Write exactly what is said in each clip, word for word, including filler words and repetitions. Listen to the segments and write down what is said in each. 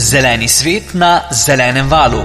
Zeleni svet na zelenem valu.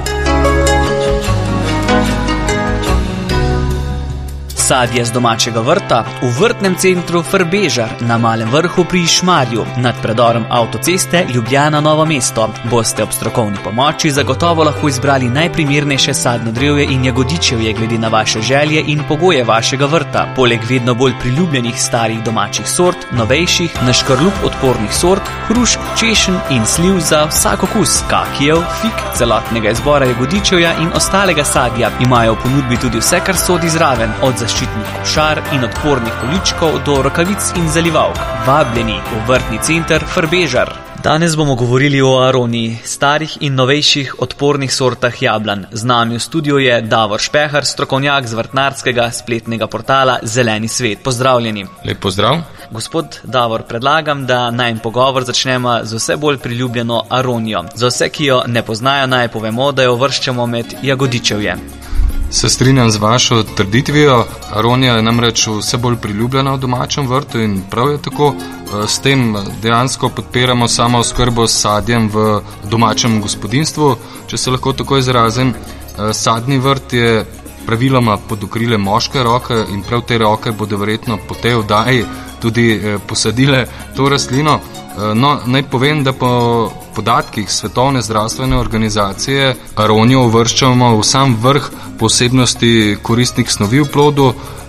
Sadje z domačega vrta v vrtnem centru Frbežar na Malem Vrhu pri Šmarju nad predorom avtoceste Ljubljana-Novo mesto. Boste ob strokovni pomoči zagotovo lahko izbrali najprimernejše sadno drevje in jagodičevje glede na vaše želje in pogoje vašega vrta. Poleg vedno bolj priljubljenih starih domačih sort, novejših, na škrlup odpornih sort, hrušk, češenj in sliv za vsak okus, kakijev, fig, celotnega izbora jagodičevja in ostalega sadja imajo v ponudbi tudi vse, kar sodi zraven, od zaščitnih zaščitnih košar in odpornih količkov do rokavic in zalivalk. Vabljeni v vrtni center Frbežar. Danes bomo govorili o aroniji, starih in novejših odpornih sortah jablan. Z nami v studiu je Davor Špehar, strokovnjak z vrtnarskega spletnega portala Zeleni svet. Pozdravljeni. Lep pozdrav. Gospod Davor, predlagam, da najin pogovor začnemo z vse bolj priljubljeno aronijo. Za vse, ki jo ne poznajo, naj povemo, da jo uvrščamo med jagodičevje. Se strinjam z vašo trditvijo. Aronija je namreč vse bolj priljubljena v domačem vrtu in prav je tako. S tem dejansko podpiramo samo oskrbo s sadjem v domačem gospodinjstvu. Če se lahko tako izrazim, sadni vrt je praviloma pod okriljem moške roke in prav te roke bodo verjetno po tej oddaji tudi posadile to rastlino. No, naj povem, da po podatkih Svetovne zdravstvene organizacije aronijo uvrščamo v sam vrh posebnosti koristnih snovi v plodu,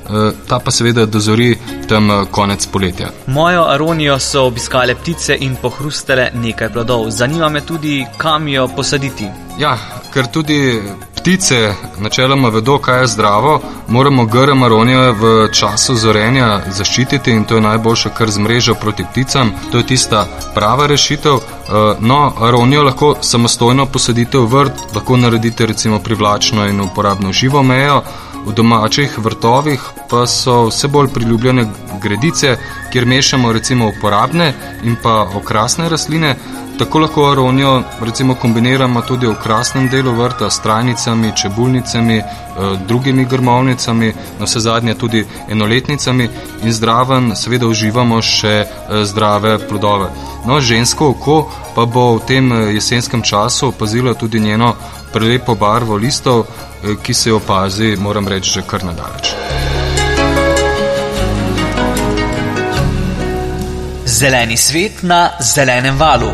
ta pa seveda dozori tam konec poletja. Mojo aronijo so obiskale ptice in pohrustele nekaj plodov. Zanima me tudi, kam jo posaditi. Ja, ker tudi ptice načeloma vedo, kaj je zdravo, moramo grm aronijo v času zorenja zaščititi in to je najboljše kar z mrežo proti pticam. To je tista prava rešitev. No, aronijo lahko samostojno posadite v vrt, lahko naredite recimo privlačno in uporabno živo mejo. V domačih vrtovih pa so vse bolj priljubljene gredice, kjer mešamo recimo uporabne in pa okrasne rastline. Tako lahko aronijo recimo kombiniramo tudi v okrasnem delu vrta s trajnicami, čebulnicami, drugimi grmovnicami, na vse zadnje tudi enoletnicami in zraven seveda uživamo še zdrave plodove. No, žensko oko pa bo v tem jesenskem času opazilo tudi njeno prelepo barvo listov, ki se jo opazi, moram reči, že kar nadaleč. Zeleni svet na zelenem valu.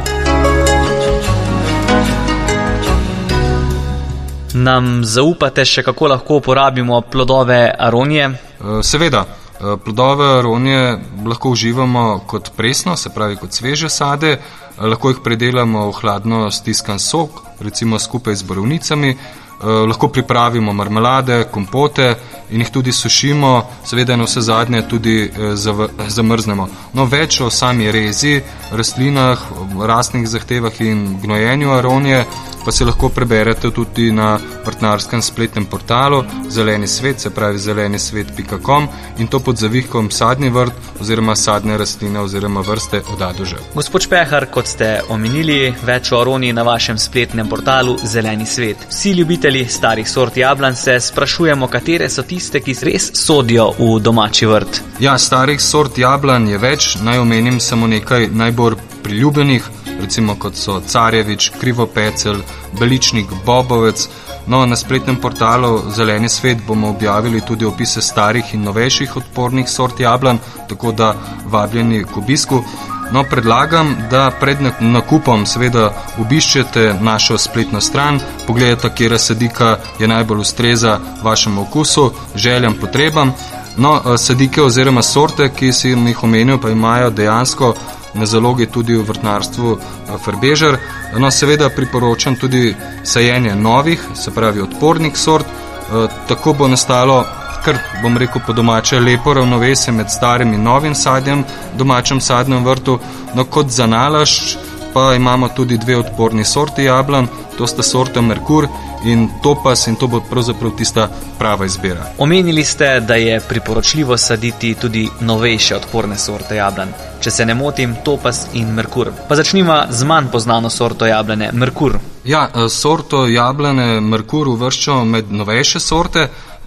Nam zaupate še, kako lahko uporabimo plodove aronije? Seveda. Plodove aronije lahko uživamo kot presno, se pravi kot sveže sade, lahko jih predelamo v hladno stiskan sok, recimo skupaj z borovnicami, lahko pripravimo marmelade, kompote in jih tudi sušimo, seveda na vse zadnje tudi zamrznemo. No, več o sami rezi, rastlinah, rastnih zahtevah in gnojenju aronije pa se lahko preberete tudi na vrtnarskem spletnem portalu Zeleni svet, se pravi zeleni svet pika com in to pod zavihkom sadni vrt oziroma sadne rastline oziroma vrste od A do Ž. Gospod Špehar, kot ste omenili, več o aroniji na vašem spletnem portalu Zeleni svet. Vsi ljubitelji starih sort jablan se sprašujemo, katere so tiste, ki res sodijo v domači vrt. Ja, starih sort jablan je več, naj omenim samo nekaj najbolj priljubljenih, recimo kot so Carjevič, Krivopecel, Beličnik, Bobovec. No, na spletnem portalu Zeleni svet bomo objavili tudi opise starih in novejših odpornih sort jablan, tako da vabljeni k obisku. No, predlagam, da pred nakupom seveda obiščete našo spletno stran, pogledajte, katera sadika je najbolj ustreza vašemu okusu, željam, potrebam. No, sadike oziroma sorte, ki si jih omenil, pa imajo dejansko na zalogi tudi v vrtnarstvu Frbežar. No, seveda priporočam tudi sajenje novih, se pravi odpornih sort, tako bo nastalo kar, bom rekel po domače, lepo ravnovesje med starim in novim sadjem v domačem sadnem vrtu. No, kot za nalašč pa imamo tudi dve odporni sorti jablan, to sta sorta Merkur in Topas in to bo pravzaprav tista prava izbira. Omenili ste, da je priporočljivo saditi tudi novejše odporne sorte jablan. Če se ne motim, Topas in Merkur. Pa začnimo z manj poznano sorto jablane, Merkur. Ja, sorto jablane Merkur uvrščamo med novejše sorte,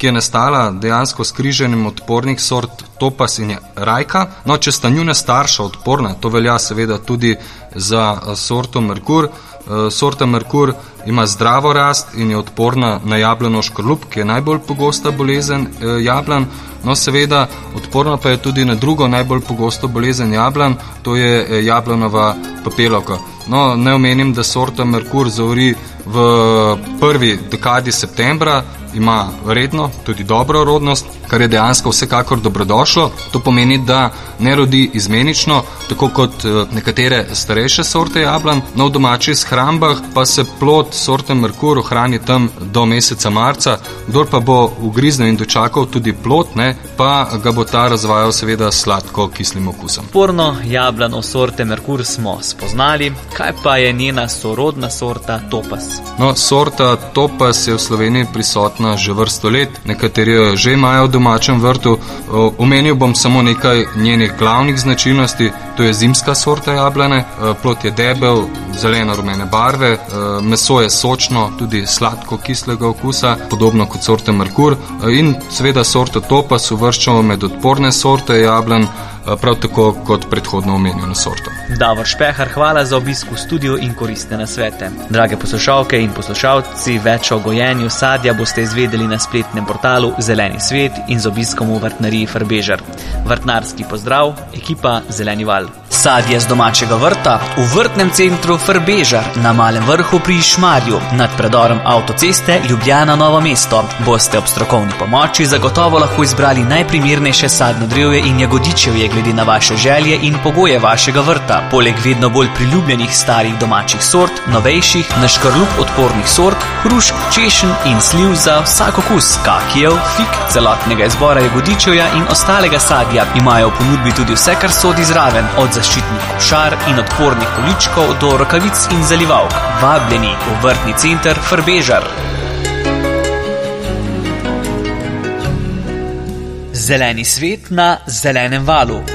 ki je nastala dejansko s križanjem odpornih sort Topaz in Rajka. No, če sta njuna starša odporna, to velja seveda tudi za sorto Merkur. Sorta Merkur ima zdravo rast in je odporna na jablano škrlup, ki je najbolj pogosta bolezen jablan. No, seveda, odporna pa je tudi na drugo najbolj pogosto bolezen jablan, to je jablanova papelovka. No, ne omenim, da sorta Merkur zaori v prvi dekadi septembra, ima redno, tudi dobro rodnost, kar je dejansko vsekakor dobrodošlo. To pomeni, da ne rodi izmenično, tako kot nekatere starejše sorte jablan. No, v domačih shrambah pa se plod sorte Merkur ohrani tam do meseca marca. Kdor pa bo ugriznil in dočakal tudi plod, ne, pa ga bo ta razvajal seveda sladko kislim okusom. Odporno jablano sorte Merkur smo spoznali, kaj pa je njena sorodna sorta Topaz? No, sorta Topaz je v Sloveniji prisotna že vrsto let, nekateri jo že imajo v domačem vrtu. Omenil bom samo nekaj njenih glavnih značilnosti. To je zimska sorta jablane, plod je debel, zeleno-rumene barve, meso je sočno, tudi sladko-kislega okusa, podobno kot sorta Merkur, in seveda sorto Topaz uvrščamo med odporne sorte jablan, prav tako kot predhodno omenjeno sorto. Davor Špehar, hvala za obisk v studiu in koristne nasvete. Drage poslušalke in poslušalci, več o gojenju sadja boste izvedeli na spletnem portalu Zeleni svet in z obiskom v vrtnariji Frbežar. Vrtnarski pozdrav, ekipa Zeleni val. Sadje z domačega vrta v vrtnem centru Frbežar na Malem Vrhu pri Šmarju nad predorom avtoceste Ljubljana Novo mesto. Boste ob strokovni pomoči zagotovo lahko izbrali najprimernejše sadno drevje in jagodičevje glede na vaše želje in pogoje vašega vrta. Poleg vedno bolj priljubljenih starih domačih sort, novejših, na škrlup odpornih sort, hrušk, češenj in sliv za vsak okus, kakijev, fig, celotnega izbora jagodičevja in ostalega sadja imajo v ponudbi tudi vse, kar sodi zraven, od zaščitnih košar in odpornih količkov do rokavic in zalivalk. Vabljeni v vrtni center Frbežar. Zeleni svet na Zelenem valu.